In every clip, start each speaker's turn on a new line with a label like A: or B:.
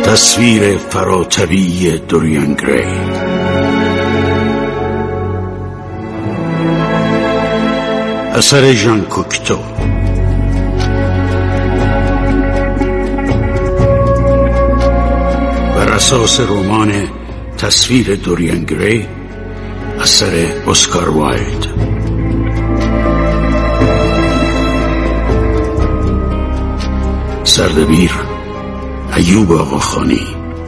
A: تصویر فراتبی دوریان گری. اثر ژان کوکتو. بر اساس رمان تصویر دوریان گری اثر اسکار وایلد. سردبیر ایوب آقاخانی.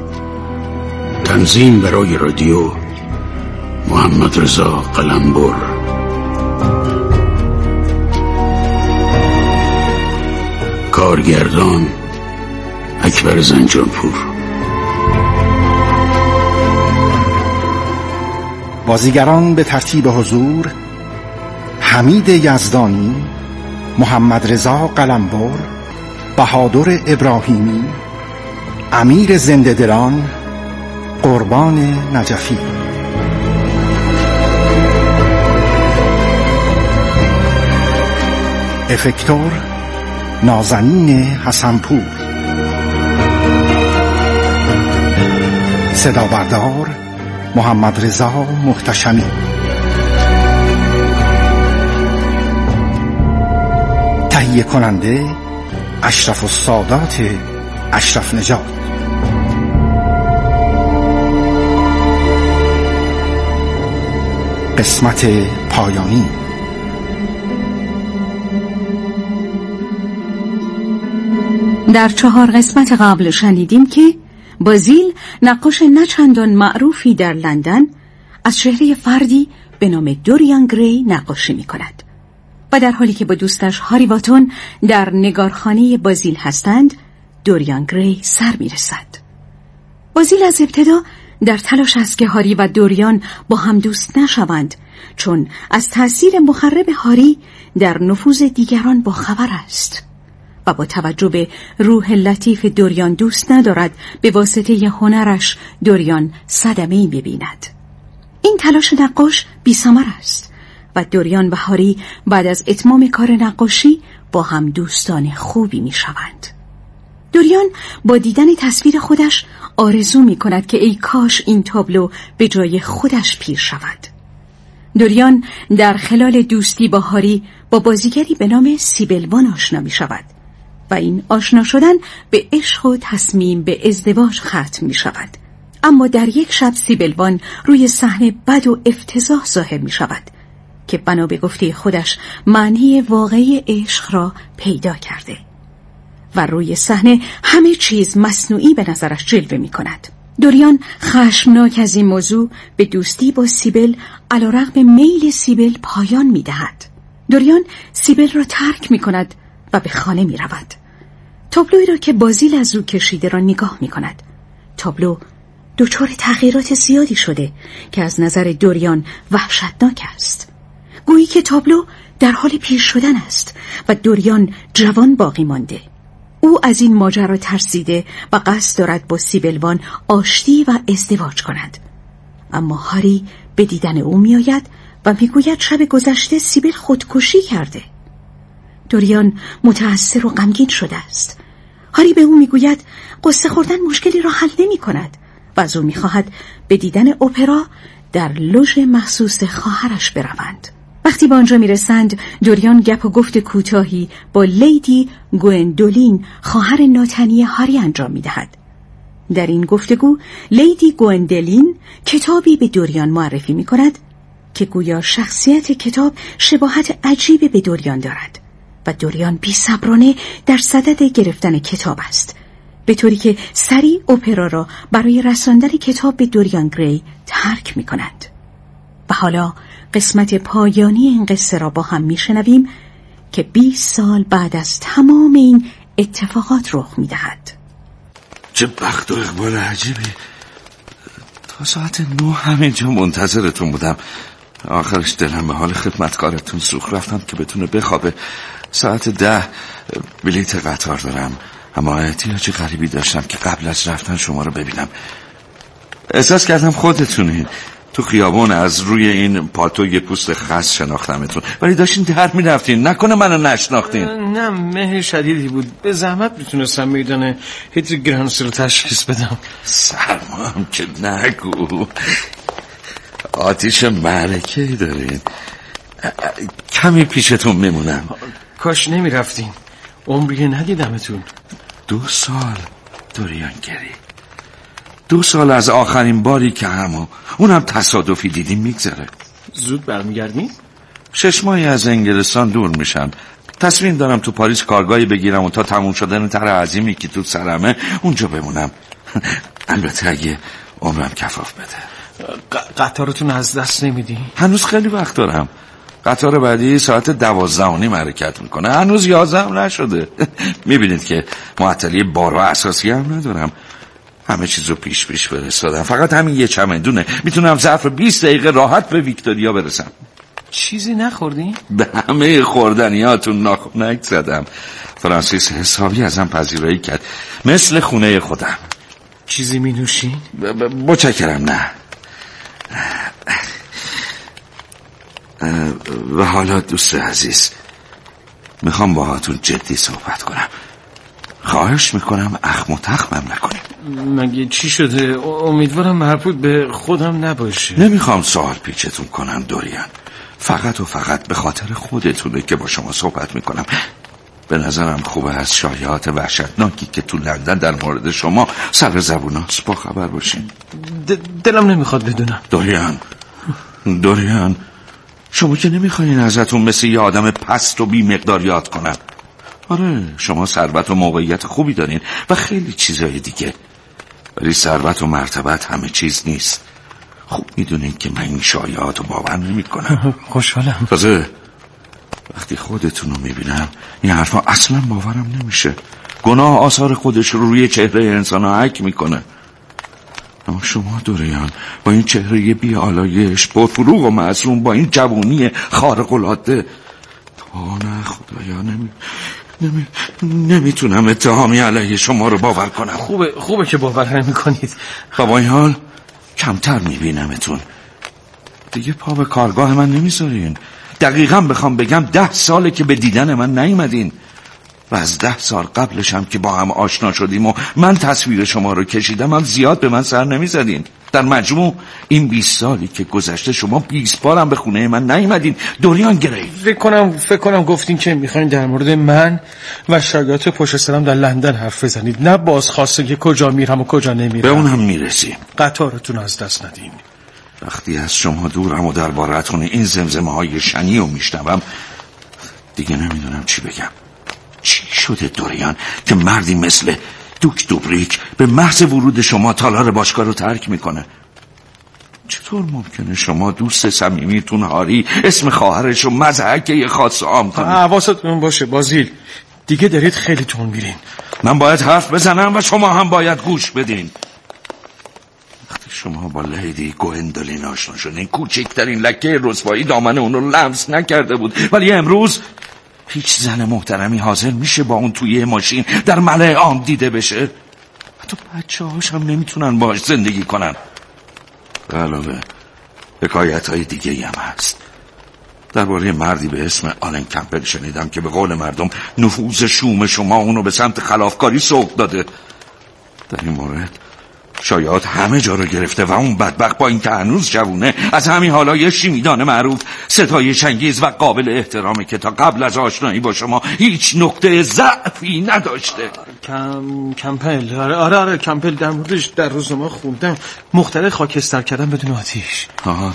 A: تنظیم برای رادیو محمد رضا قلمبر. کارگردان اکبر زنجانپور.
B: بازیگران به ترتیب حضور: حمید یزدانی، محمد رضا قلمبر، بهادر ابراهیمی، امیر زنده‌دلان، قربان نجفی. افکتور نازنین حسنپور. صدا بردار محمد رضا محتشمی. تهیه کننده اشرف السادات اشرف نژاد. قسمت پایانی.
C: در 4 قسمت قبل شنیدیم که بازیل، نقاش نچندان معروفی در لندن، از چهره فردی به نام دوریان گری نقاشی می کند و در حالی که با دوستش هاری واتون در نگارخانه بازیل هستند، دوریان گری سر می رسد. بازیل از ابتدا در تلاش است که هاری و دوریان با هم دوست نشوند، چون از تأثیر مخرب هاری در نفوذ دیگران با خبر است و با توجه به روح لطیف دوریان دوست ندارد به واسطه هنرش دوریان صدمه‌ای ببیند. این تلاش نقاش بی‌ثمر است و دوریان و هاری بعد از اتمام کار نقاشی با هم دوستان خوبی می شوند. دوریان با دیدن تصویر خودش آرزو می کند که ای کاش این تابلو به جای خودش پیر شود. دوریان در خلال دوستی با هاری با بازیگری به نام سیبلوان آشنا می شود و این آشنا شدن به عشق و تصمیم به ازدواج ختم می شود. اما در یک شب سیبلوان روی صحنه بد و افتضاح ظاهر می شود که بنا به گفته خودش معنی واقعی عشق را پیدا کرده و روی صحنه همه چیز مصنوعی به نظرش جلوه می کند. دوریان خشمناک از این موضوع به دوستی با سیبل علیرغم میل سیبل پایان می دهد. دوریان سیبل را ترک می کند و به خانه می رود. تابلویی را که بازیل از او کشیده را نگاه می کند. تابلو دچار تغییرات زیادی شده که از نظر دوریان وحشتناک است. گویی که تابلو در حال پیر شدن است و دوریان جوان باقی مانده. او از این ماجرا ترسیده و قصد دارد با سیبلوان آشتی و ازدواج کند. اما هاری به دیدن او می آید و می گوید شب گذشته سیبل خودکشی کرده. دوریان متأثر و غمگین شده است. هاری به او می گوید قصه خوردن مشکلی را حل نمی کند و از او می خواهد به دیدن اپرا در لوژ مخصوص خواهرش بروند. وقتی به آنجا می رسند، دوریان گپ و گفت کوتاهی با لیدی گوئندولین، خواهر ناتنی هاری انجام می دهد. در این گفتگو لیدی گوئندولین کتابی به دوریان معرفی می کند که گویا شخصیت کتاب شباهت عجیبی به دوریان دارد و دوریان بی‌صبرانه در صدد گرفتن کتاب است، به طوری که سریع اپرا را برای رساندن کتاب به دوریان گری ترک می کند. و حالا قسمت پایانی این قصه را با هم می شنویم که 20 سال بعد از تمام این اتفاقات رخ می دهد.
D: چه بخت و اقبال عجیبی. تا ساعت 9 همینجا منتظرتون بودم. آخرش دلم به حال خدمتکارتون سوخت. رفتم که بتونه بخوابه. ساعت 10 بلیت قطار دارم، اما احتیاج غریبی داشتم که قبل از رفتن شما رو ببینم. احساس کردم خودتونین. تو خیابون از روی این پالتوی پوست خس شناختمتون، ولی داشتین در میرفتین. نکنه منو نشناختین؟
E: نه، مه شدیدی بود. به زحمت میتونستم میدانه هیدروگرانس رو تشخیص بدم.
D: سرما هم که نگو. آتیش ملکه‌ای دارین. کمی پیشتون میمونم.
E: کاش نمیرفتین. عمری ندیدمتون.
D: 2 سال دوریان گری. 2 سال از آخرین باری که اونم تصادفی دیدیم میگذره.
E: زود برمیگردین؟
D: 6 ماهی از انگلستان دور میشم. تصمیم دارم تو پاریس کارگاهی بگیرم و تا تموم شدن طرح عظیمی که تو سرمه اونجا بمونم. البته اگه عمرم کفاف بده.
E: قطارتون از دست نمیدی؟
D: هنوز خیلی وقت دارم. قطار بعدی ساعت 12:30 حرکت میکنه. هنوز 11 هم نشده. میبینید که معطلی بارها اساسی هم ندارم. همه چیزو پیش فرستادم. فقط همین یه چمدونه. میتونم ظرف 20 دقیقه راحت به ویکتوریا برسم.
E: چیزی نخوردین؟
D: به همه خوردنیاتون ناخنک زدم. فرانسیس حسابی ازم پذیرایی کرد، مثل خونه خودم.
E: چیزی می نوشین؟
D: متشکرم. نه. و حالا دوست عزیز، میخوام باهاتون جدی صحبت کنم. خواهش میکنم اخم و تخمم نکنید.
E: مگه چی شده؟ امیدوارم مربوط به خودم نباشه.
D: نمیخوام سوال پیچتون کنم دوریان. فقط و فقط به خاطر خودتونه که با شما صحبت میکنم. به نظرم خوبه از شایعات وحشتناکی که تو لندن در مورد شما سر زبوناست با خبر باشین.
E: دلم نمیخواد بدونم.
D: دوریان، شما که نمیخواین ازتون مثل یه آدم پست و بی مقدار یاد کنم. آره، شما ثروت و موقعیت خوبی دارین و خیلی چیزای دیگه، ولی ثروت و مرتبت همه چیز نیست. خوب میدونین که من این شایعات رو باور نمی کنم.
E: خوشحالم.
D: تازه وقتی خودتون رو میبینم این حرفا اصلا باورم نمیشه. گناه آثار خودش رو روی چهره انسان ها حک میکنه. اما شما دوریان با این چهره بی آلایش، پرفروغ و معصوم، با این جوانی خارق العاده، نه خدایا نمیتونم اتهامی علیه شما رو باور کنم.
E: خوبه که باور نمی کنید.
D: با این حال کمتر میبینمتون. دیگه پا به کارگاه من نمیذارین. دقیقا بخوام بگم 10 ساله که به دیدن من نیومدین و از 10 سال قبلش هم که با هم آشنا شدیم و من تصویر شما رو کشیدم هم زیاد به من سر نمیزدین. در مجموع این 20 سالی که گذشته شما 20 بارم به خونه من نیومدین. دوریان گری.
E: فکر کنم گفتین که میخواین در مورد من و شایعات پشت سرم در لندن حرف بزنید، نه بازخواسته که کجا میرم و کجا نمیرم.
D: به اون هم میرسیم.
E: قطارتون از دست ندین.
D: وقتی از شما دورم و دربارتون این زمزمه های شنی رو میشنوم دیگه نمیدونم چی بگم. چی شده دوریان که مردی مثل دوک دوبریک به محض ورود شما تالار باشگاه رو ترک میکنه؟ چطور ممکنه شما دوست صمیمیتون هاری اسم خواهرش رو مضحکه خاص عام کنه؟
E: حواستون باشه بازیل، دیگه دارید خیلی تون میرین.
D: من باید حرف بزنم و شما هم باید گوش بدین. وقتی شما با لیدی گوئندولین آشنا شدین، کوچکترین لکه رسوایی دامن اون رو لمس نکرده بود، ولی امروز هیچ زن محترمی حاضر میشه با اون توی ماشین در ملأ عام دیده بشه؟ حتی بچه هاش هم نمیتونن باهاش زندگی کنن. علاوه حکایت های دیگه هم هست. درباره مردی به اسم آلن کمپل شنیدم که به قول مردم نفوذ شوم شما اونو به سمت خلافکاری سوق داده. در این مورد شایعات همه جا رو گرفته و اون بدبخت با این که هنوز جوونه از همین حالای شیمیدان معروف ستایش انگیز و قابل احترامی که تا قبل از آشنایی با شما هیچ نقطه ضعفی نداشته.
E: کمپل. آره کمپل، در موردش در روزنامه خوندم. مخترع خاکستر کردن بدون آتیش.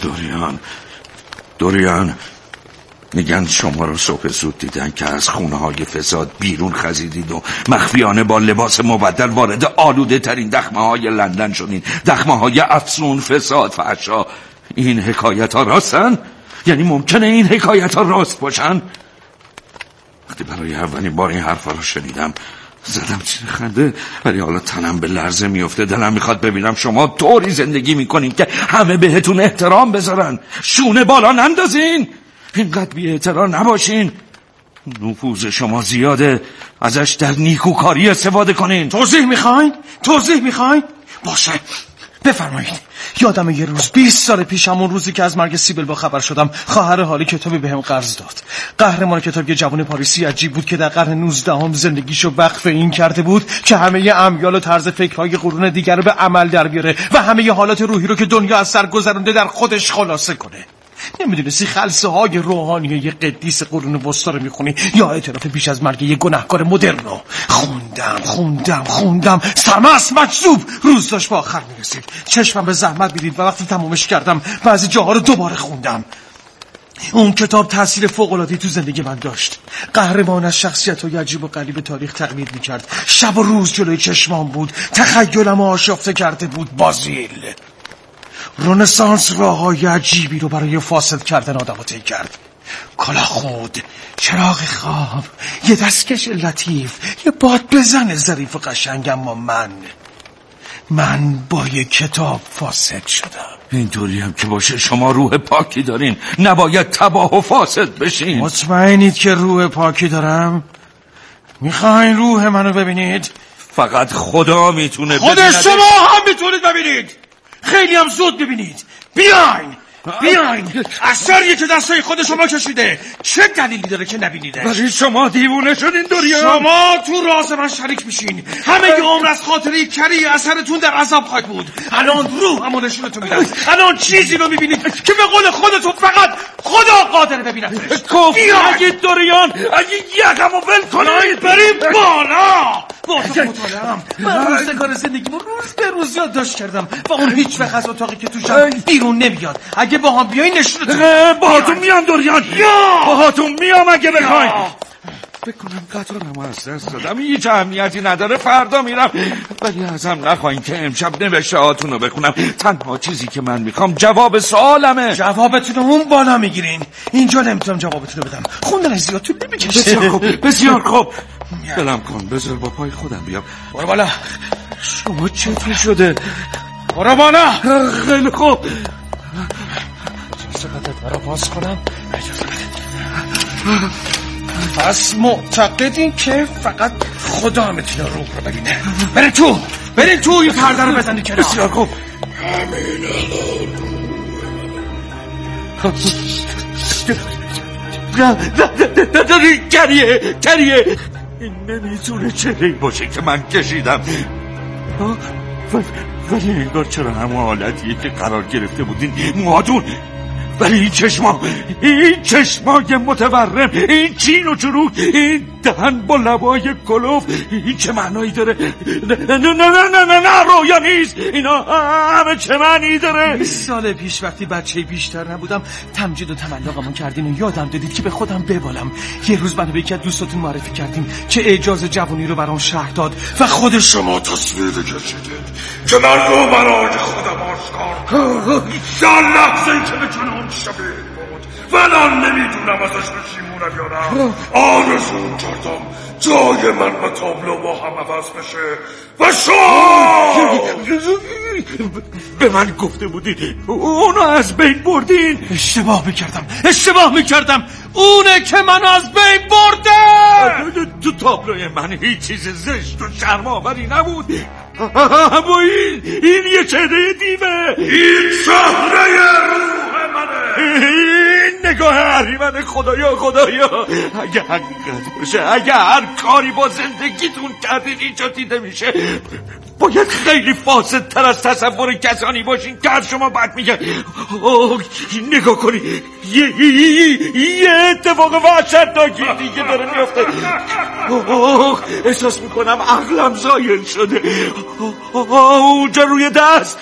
D: دوریان میگن شما رو صبح زود دیدن که از خونه های فساد بیرون خزیدید و مخفیانه با لباس مبدل وارد آلوده ترین دخمه های لندن شدین. دخمه های افسون، فساد، فحشا. این حکایت ها راستن؟ یعنی ممکنه این حکایت ها راست باشن؟ وقتی برای اولین بار این حرفا رو شنیدم زدم زیر خنده، ولی حالا تنم به لرزه میفته. دلم میخواد ببینم شما طوری زندگی میکنین که همه بهتون احترام بذارن، شونه بالا نندازین، اینقدر بی احترام نباشین. نفوذ شما زیاده، ازش در نیکوکاری استفاده کنین.
E: توضیح میخواین؟ باشه، بفرمایید. یادم یه روز 20 سال پیش، همون روزی که از مرگ سیبل با خبر شدم، خواهر حالی کتابی بهم قرض داد. قهرمان کتاب یه جوان پاریسی عجیب بود که در قرن 19 زندگیشو وقف این کرده بود که همه امیال و طرز فکرهای قرون دیگر رو به عمل در بیاره و همه حالات روحی رو که دنیا از سر گذرونده در خودش خلاصه کنه. نمیدونستی خلسه های روحانی یه قدیس قرون وسطا رو میخونی یا اعتراف بیش از مرگ یه گناهکار مدرن رو؟ خوندم سرمست مجذوب. روز داشت با آخر میرسید، چشمم به زحمت میدید و وقتی تمومش کردم بعضی جاها رو دوباره خوندم. اون کتاب تأثیر فوق‌العاده‌ای تو زندگی من داشت. قهرمان از شخصیت‌های عجیب و غریب تاریخ تقلید میکرد. شب و روز جلوی چشمام بود، تخیلم آشفته کرده بود. بازیل رنسانس راه‌های عجیبی رو برای فاسد کردن آدم‌ها طی کرد. کلاهخود، چراغ خواب، یه دستکش لطیف، یه باد بزن ظریف و قشنگ. اما من با یه کتاب فاسد شدم.
D: اینطوری هم که باشه شما روح پاکی دارین، نباید تباه و فاسد بشین.
E: مطمئنید که روح پاکی دارم؟ میخواین روح منو ببینید؟
D: فقط خدا میتونه
E: خود شما هم میتونید ببینید. خیلی هم زود ببینید. بیاین اثریه که دستای خود شما کشیده. چه دلیلی داره که نبینیدش؟
D: ولی شما دیوونه شدین دوریان.
E: شما تو راز من شریک میشین. همه عمر از خاطره کری اثرتون در عذاب خواهد بود. الان روح همون نشونتون میدم. الان چیزی رو میبینید که به قول خودتون فقط خدا قادر ببینتش.
D: اگه دوریان، اگه یکمو ول کنید
E: بریم بالا. با تو مطالعم. من روزگار زندگیمو روز به روز یادداشت کردم و اون هیچ وقت از اتاقی که توشم بیرون نمیاد. اگه با هم بیاین نشونتون.
D: باهاتون میام دوریان. باهاتون میام اگه بخواین. بکنم قطارمو از دست دادم، هیچ اهمیتی نداره، فردا میرم. ولی ازم نخواین که امشب نوشته هاتونو بخونم. تنها چیزی که من میخوام جواب سوالمه.
E: جوابتونو اون بالا میگیرین. اینجا نمیتونم جوابتونو بدم. خوندن زیاد طول نمیکشه.
D: بسیار خوب. دلم کن بذار با پای خودم بیام.
E: برو بالا.
D: شما چطور شده؟
E: برو بالا.
D: خیلی خوب.
E: چقدر درو باز کنم؟ پس معتقدین که فقط خدا میتونه روح رو ببینه. برین تو این پرده رو بزنید کنار.
D: بسیار خوب. کریه این نمیتونه چهره‌ای باشه که من کشیدم. ولی انگار چرا همون حالتیه که قرار گرفته بودین موهاتون. ولی این چشمای متورم، این چین و چروک، این دهن با لبای کلوف، این چه معنایی داره؟ نه رویا نیست. اینا همه چه معنی داره؟
E: 20 سال پیش وقتی بچه بیشتر نبودم تمجید و تملقمون کردین و یادم دادید که به خودم ببالم. یه روز منو به یکی از دوستاتون معرفی کردیم که اجاز جوانی رو برام شرح داد و خود شما تصویر کشیدید که من رو برای خودم آشکار در لحظه‌ای که به جنام شبیه بود و الان نمیدونم ازش بشیمونم یا نه. آرزو کردم جای من و تابلو با هم عوض بشه و شما
D: به من گفته بودید اونو از بین بردین.
E: اشتباه میکردم. اونه که من از بین برده.
D: تو تابلوی من هیچ چیز زشت و شرم‌آوری نبود. اما این یه چهره دیوه.
E: این چهره روح منه.
D: این نگاه اهریمن. خدایا اگه حقیقت باشه، اگه هر کاری با زندگیتون کردین اینجا دیده میشه، باید خیلی فاسد تر از تصور کسانی باشین که از شما بد میگن. نگاه کنی یه اتفاق وحشتناکی دیگه داره میفته. احساس میکنم عقلم زایل شده. اونجا روی دست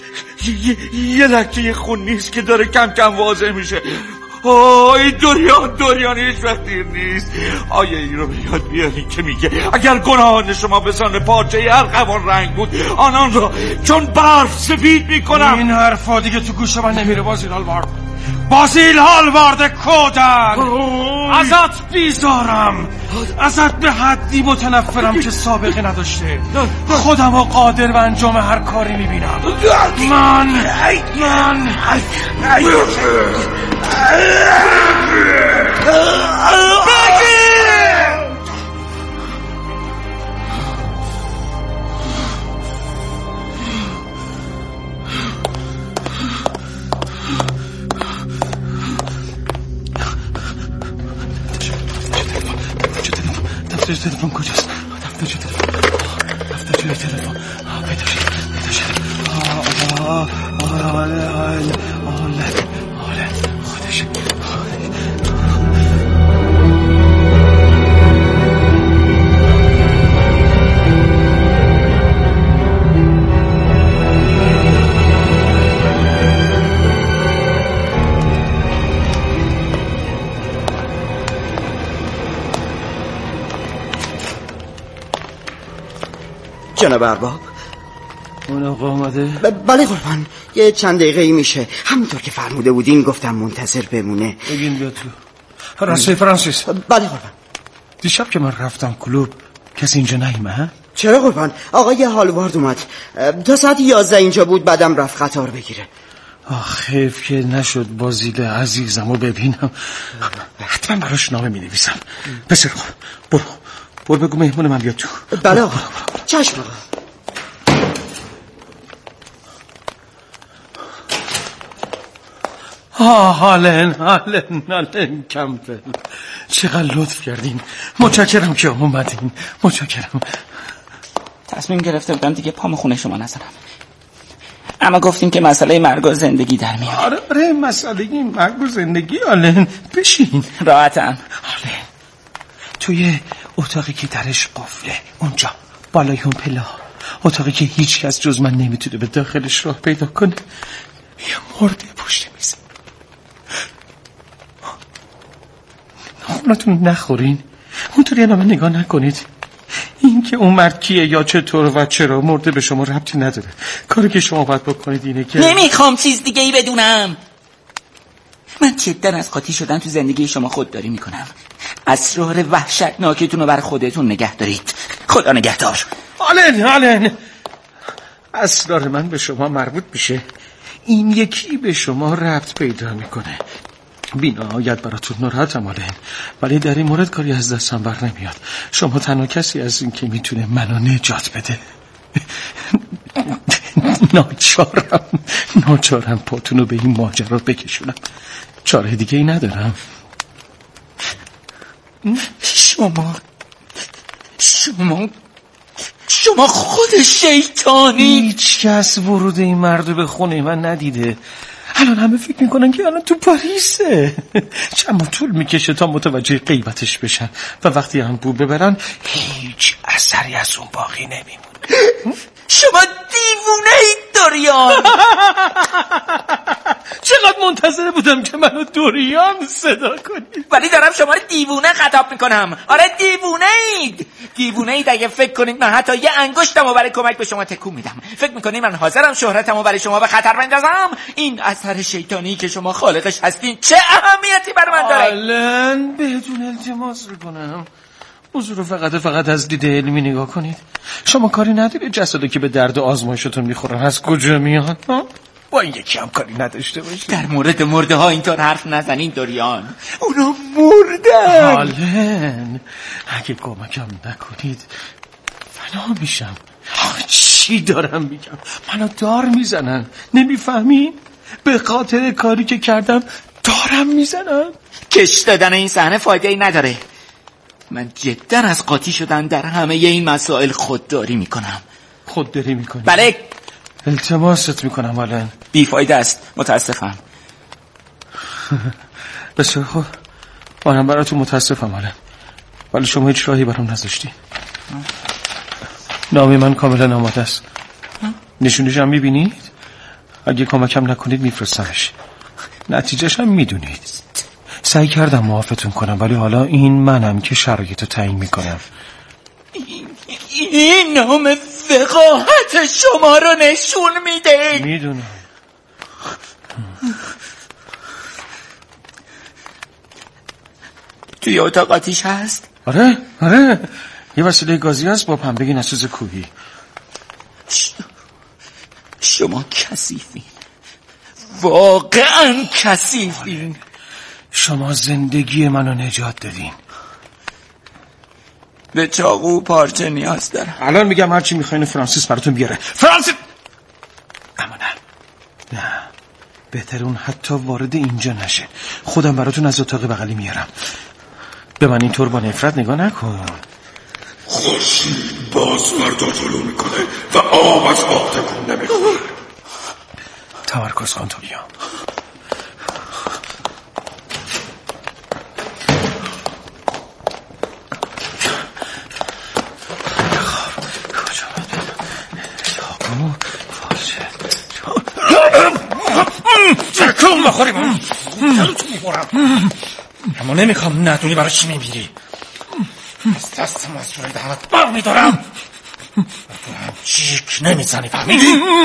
D: یه لکه خون نیست که داره کم کم واضح میشه. این دوریان هیچ وقت دیر نیست. آیه ای رو به یاد بیاری که میگه اگر گناهان شما به سان پارچه ارغوان رنگ بود، آنان را چون برف سفید میکنم.
E: این حرفا دیگه تو گوش من نمیره. بازیل هالوارد کودن، ازت بیزارم. ازت به حدی متنفرم که سابقه نداشته. خودم و قادر و انجام هر کاری میبینم. من تلفن کجاست؟ دفترچه تلفن. دفترچه تلفن. پیدا شد. خودش.
F: جناب ارباب،
E: اون آقا آمده؟
F: بله قربان، یه چند دقیقه ای میشه. همونطور که فرموده بودین گفتم منتظر بمونه.
E: بگین بیا تو. راسته فرانسیس.
F: بله قربان.
E: دیشب که من رفتم کلوب کسی اینجا نیمه؟
F: چرا قربان؟ آقای هالوارد اومد تا ساعت 11 اینجا بود، بعدم رفت قطار بگیره.
E: خیف که نشد بازیل عزیزم رو ببینم. حتما براش نامه می نویسم. پسر برو بگو مهمون من بیاد تو.
F: بله آقا. چشم آقا.
E: هالن کمپل، چقدر لطف کردین. متشکرم که اومدین. متشکرم.
G: تصمیم گرفته بودم دیگه پام خونه شما نذارم، اما گفتیم که مسئله مرگ و زندگی در میاد.
E: آره مسئله مرگ و زندگی. هالن بشین.
G: راحتم.
E: هالن توی اتاقی که درش قفله، اونجا بالای اون پله، اتاقی که هیچ کس جز من نمیتونه به داخلش راه پیدا کنه، یه مرده پشت میزه. ناخونتون نخورین، اونطوری هم نگاه نکنید. این که اون مرد کیه یا چطور و چرا مرده به شما ربطی نداره. کاری که شما باید بکنید اینه که
G: نمیخوام چیز دیگه ای بدونم. من جدا از قاطی شدن تو زندگی شما خودداری میکنم. اسرار وحشتناکتون رو بر خودتون نگه دارید. خدا نگهدار.
E: هالن اسرار من به شما مربوط میشه، این یکی به شما ربط پیدا میکنه. بی‌نهایت براتون ناراحتم هالن، ولی در این مورد کاری از دستم بر نمیاد. شما تنها کسی از این که میتونه منو نجات بده. ناچارم پاتونو به این ماجرا بکشونم. چاره دیگه ای ندارم.
G: شما خود شیطانی.
E: هیچ کس ورود این مرد به خونه من ندیده. الان همه فکر میکنن که الان تو پاریسه. چند طول میکشه تا متوجه غیبتش بشن و وقتی هم بو ببرن هیچ اثری از اون باقی نمیمونه.
G: شما دیوونه اید دوریان.
E: چقدر منتظر بودم که منو دوریان صدا کنید،
G: ولی دارم شما رو دیوونه خطاب میکنم. آره دیوونه اید اگه فکر کنید من حتی یه انگشتمو برای کمک به شما تکون میدم. فکر میکنید من حاضرم شهرتمو برای شما به خطر بندازم؟ این اثر شیطانی که شما خالقش هستین چه اهمیتی برای من داره؟
E: الان بدون التماس میکنم موضوع رو فقط از دید علمی نگاه کنید. شما کاری ندارید جسدی که به درد آزمایشتون میخورن از کجا میاد؟ با این یکی هم کاری نداشته باشید.
G: در مورد مرده ها اینطور حرف نزنین دوریان. اونا مردن.
E: هالن اگه کمکم نکنید فنا میشم. چی دارم میگم؟ منو دار میزنن، نمیفهمی؟ به خاطر کاری که کردم دارم میزنن.
G: کش دادن این صحنه فایده ای نداره. من جدا از قاطی شدن در همه این مسائل خودداری میکنم.
E: خودداری میکنی؟
G: بله.
E: التماست میکنم هالن.
G: بیفایده است، متاسفم.
E: بسیار خوب، منم براتون متاسفم هالن، ولی شما هیچ راهی برام نذاشتی. نامه من کاملا آماده است. نشونش هم میبینید؟ اگه کمکم نکنید میفرستمش. نتیجهش هم میدونید. سعی کردم معافتون کنم ولی حالا این منم که شرایطو تعیین میکنم.
G: این نام وقاحت شما رو نشون میده.
E: میدونم.
G: توی اتاق آتیش هست؟
E: آره یه وسیله گازی هست با پنبه نسوز کوهی.
G: شما کثیفین، واقعا کثیفین.
E: شما زندگی منو نجات دادین.
G: به چاقو و پارچه نیاز دارم.
E: الان میگم هرچی میخواین فرانسیس براتون بیاره. فرانسیس! اما نه بهتر اون حتی وارد اینجا نشه. خودم براتون از اتاق بغلی میارم. به من اینطور با نفرت نگاه نکن.
A: خورشید باز فردا طلوع میکنه و آب از آب تکون نمیخوره.
E: تمرکز کن تولیا.
H: چکم بخوریم دلو تو میبورم، اما نمیخوام ندونی برای چی میمیری. از دست مسئول دهنت بر میدارم و تو هم چیک نمیزنی. فهمیدی؟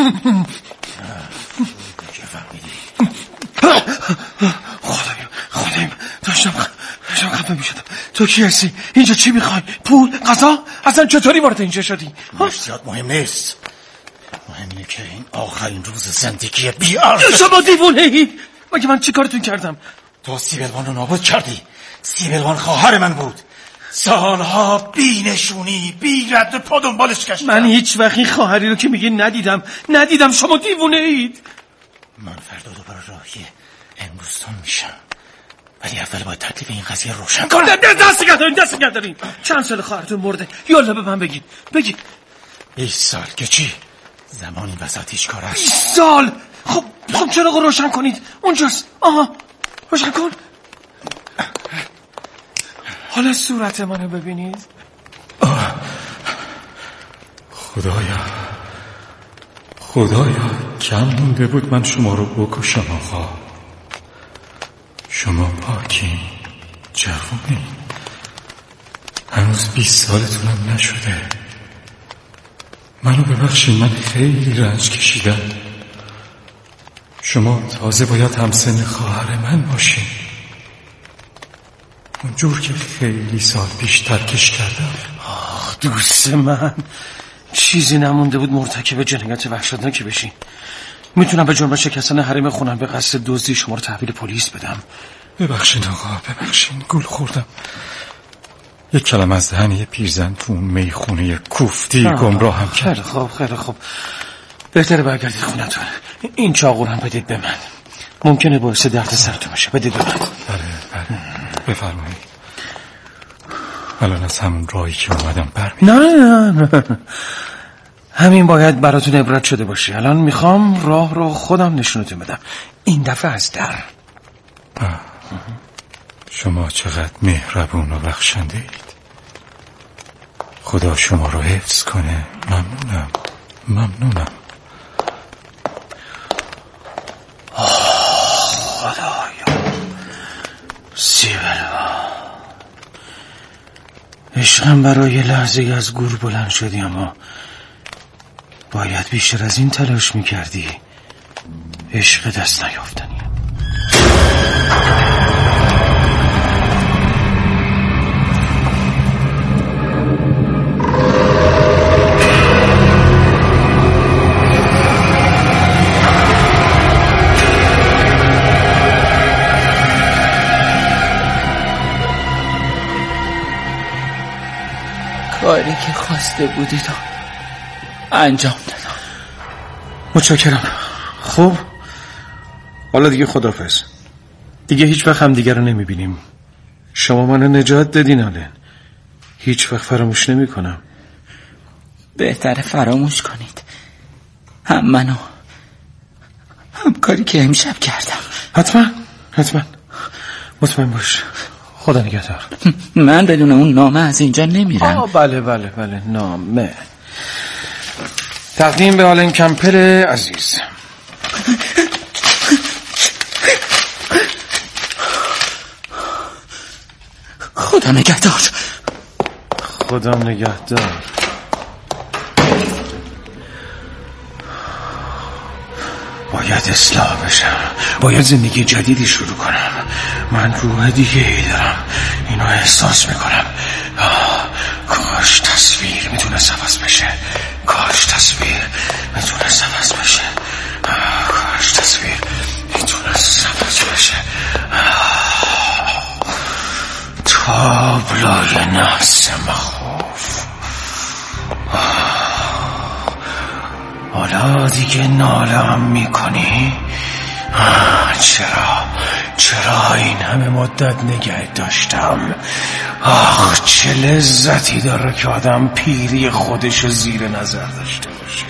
E: خدایم داشتم خفه میشدم. تو کی هستی؟ اینجا چی میخوای؟ پول؟ غذا؟ اصلا چطوری وارد اینجا شدی؟
H: زیاد مهم نیست. مهم اینه که این آخرین روز زندگی بی‌ارزش.
E: شما دیوونه اید؟ مگه من چی کارتون کردم؟
H: تو سیبلوان رو نابود کردی. سیبلوان خواهر من بود. سالها بی نشونی بی رد پا دنبالش گشتم.
E: من هیچ وقت این خواهری رو که میگی ندیدم. شما دیوونه اید.
H: من فردا دوباره راهی هندوستان میشم، ولی اول باید تکلیف این قضیه روشن کنم.
E: دست گردارین. چند سال خواهرتون مرده؟ یالا به من بگید
H: 20 سال که چی؟ زمان این وسط هیچ کار است.
E: 20 سال؟ خب چراغ روشن کنید. اونجاست. آها روشن کن. حالا صورت منو ببینید.
H: خدایا کم مونده بود من شما رو بکشم. آقا شما پاکین، جوونی، هنوز 20 سالتونم نشده. منو ببخشید، من خیلی رنج کشیدم. شما تازه باید همسن خواهر من باشین، اونجور که خیلی سال پیش ترکش کردم.
E: آخ دوست من، چیزی نمونده بود مرتکب جنایت وحشتناکی بشین. میتونم به جرم شکستن حریم خونم به قصد دزدی شما رو تحویل پلیس بدم.
H: ببخشین آقا، ببخشین، گول خوردم. یک کلمه از دهن یه پیرزن تو اون میخونه کوفتی گمراهم کرد.
E: خیلی خوب بهتره برگردید خونتون. این چاقو هم بدید به من، ممکنه باعث درد سرتون بشه. بدید به من.
H: بله بفرمایید. الان از همون راهی که اومدم برمی‌گردم.
E: نه همین باید براتون عبرت شده باشه. الان میخوام راه رو خودم نشونتون بدم، این دفعه از در.
H: شما چقدر مهربون و بخشنده اید. خدا شما رو حفظ کنه. ممنونم.
E: خدایا، سیبلوان، عشقم برای لحظه از گور بلند شدی، اما باید بیشتر از این تلاش میکردی. عشق دست نیافتنی.
G: کاری که خواسته بودید انجام دادم.
E: متشکرم. خب حالا دیگه خداحافظ. دیگه هیچ وقت هم دیگه رو نمیبینیم. شما منو نجات دادین آلن، هیچ وقت فراموش نمی کنم.
G: بهتره فراموش کنید، هم منو هم کاری که امشب کردم.
E: حتما مطمئن باش. خدا نگهدار.
G: من بدون اون نامه از اینجا نمیرم.
E: بله نامه تقدیم به آلن کمپل عزیز.
G: خدا نگهدار.
E: باید اصلاح بشم، باید زندگی جدیدی شروع کنم. من روح دیگه ای دارم، اینو احساس میکنم. کاش تصویر میتونست عوض بشه. تابلوی نحس مخوف. حالا دیگه ناله هم میکنی؟ چرا این همه مدت نگه داشتم؟ آخ چه لذتی داره که آدم پیری خودش زیر نظر داشته باشه.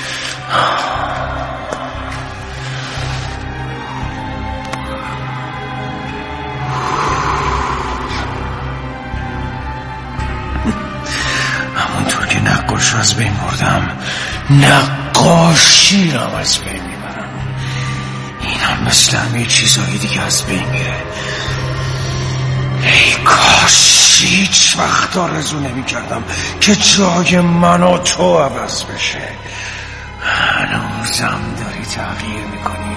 E: همونطور که نقاش از بین بردم نقاشی رو از بین میبرم. این هم مثل همه چیزهای دیگه از بین میره. ای کاش هیچ وقت آرزو نمی کردم که جای من و تو عوض بشه. هنوزم داری تغییر میکنی.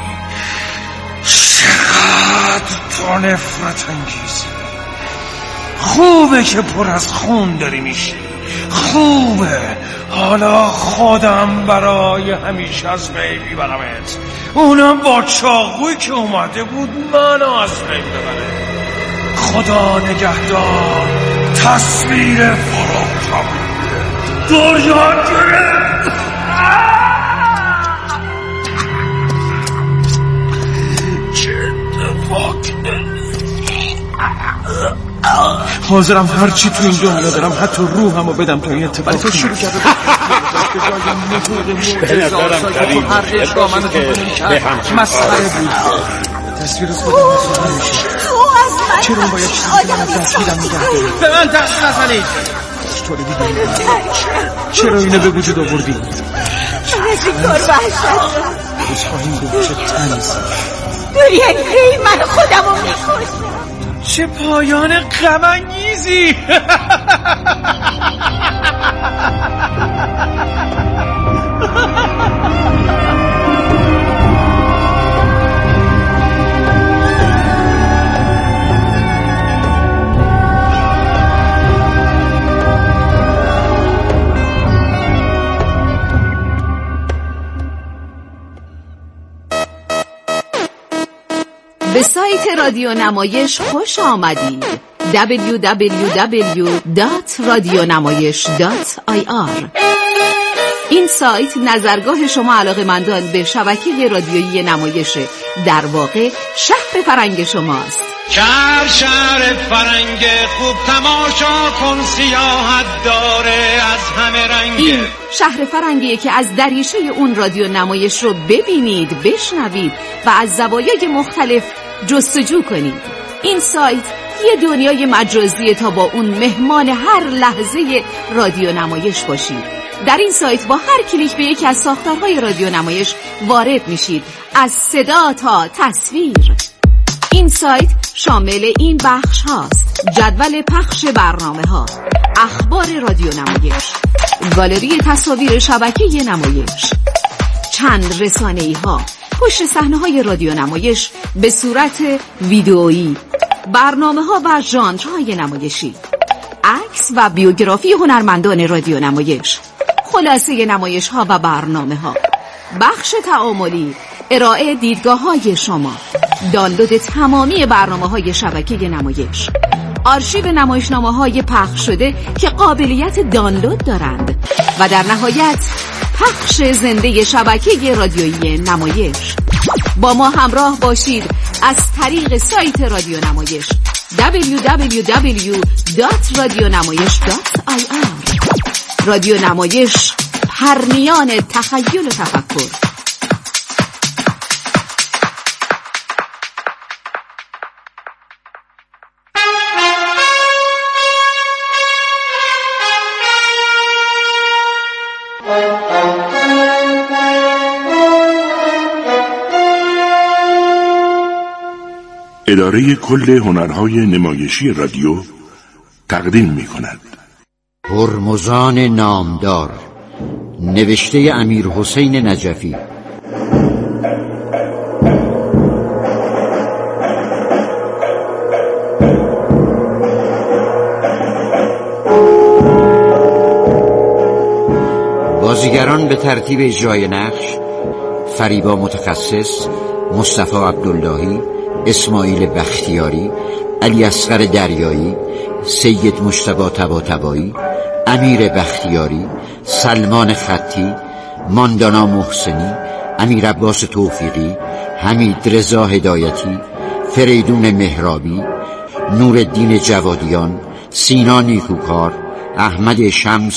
E: چقدر تو نفرت انگیزی. خوبه که پر از خون داری میشی. خوبه. حالا خودم برای همیشه از بین میبرمت. اونم با چاقویی که اومده بود منو از بین ببره. خدا نگهدار. تصویر فروختم دنیا گرفت. چه اتفاقی حاضرم هرچی تو این دنیا دارم حتی روحمو بدم تا این اتفاق تو شروع کرده به نظرم کریم مسخره بود. تصویر از خودم مسخره میشه. چرا باید چیزی که من دستگیرم میگرده؟ به من دست نزنید. چرا اینو به وجود آوردی؟
I: من از این کار وحشت دارم.
E: روز خواهیم بود چه تنیزی.
I: دوریان گری من خودمو میکشم.
E: چه پایان غم انگیزی.
C: به سایت رادیو نمایش خوش آمدید. www.radionamayish.ir. این سایت نظرگاه شما علاقه‌مندان به شبکه رادیویی نمایش، در واقع شهر فرنگ شماست.
J: شهر فرنگ خوب تماشا کن، سیاحت داره از همه رنگ.
C: این شهر فرنگیه که از دریچه اون رادیو نمایش رو ببینید، بشنوید و از زوایای مختلف جستجو کنید. این سایت یه دنیای مجازیه تا با اون مهمان هر لحظه رادیو نمایش باشید. در این سایت با هر کلیک به یکی از ساختارهای رادیو نمایش وارد میشید، از صدا تا تصویر. این سایت شامل این بخش هاست: جدول پخش برنامه ها، اخبار رادیو نمایش، گالری تصاویر شبکه نمایش، چند رسانه‌ای ها، پشت صحنه های رادیو نمایش به صورت ویدئویی، برنامه ها و ژانرهای نمایشی، عکس و بیوگرافی هنرمندان رادیو نمایش، خلاصه نمایش ها و برنامه ها، بخش تعاملی، ارائه دیدگاه های شما، دانلود تمامی برنامه های شبکه نمایش، آرشیو نمایشنامه های پخش شده که قابلیت دانلود دارند و در نهایت پخش زنده شبکه رادیویی نمایش. با ما همراه باشید از طریق سایت رادیو نمایش www.radionamayish.ir. رادیو نمایش، پرنیان تخیل و تفکر.
A: اداره کل هنرهای نمایشی رادیو تقدیم می کند
K: هرمزان نامدار، نوشته امیر حسین نجفی. بازیگران به ترتیب اجرای نقش: فریبا متخصص، مصطفی عبداللهی، اسماعیل بختیاری، علی اصغر دریایی، سید مجتبی طباطبایی، امیر بختیاری، سلمان خطی، ماندانا محسنی، امیر عباس توفیقی، حمید رضا هدایتی، فریدون مهرابی، نورالدین جوادیان، سینا نیکوکار، احمد شمس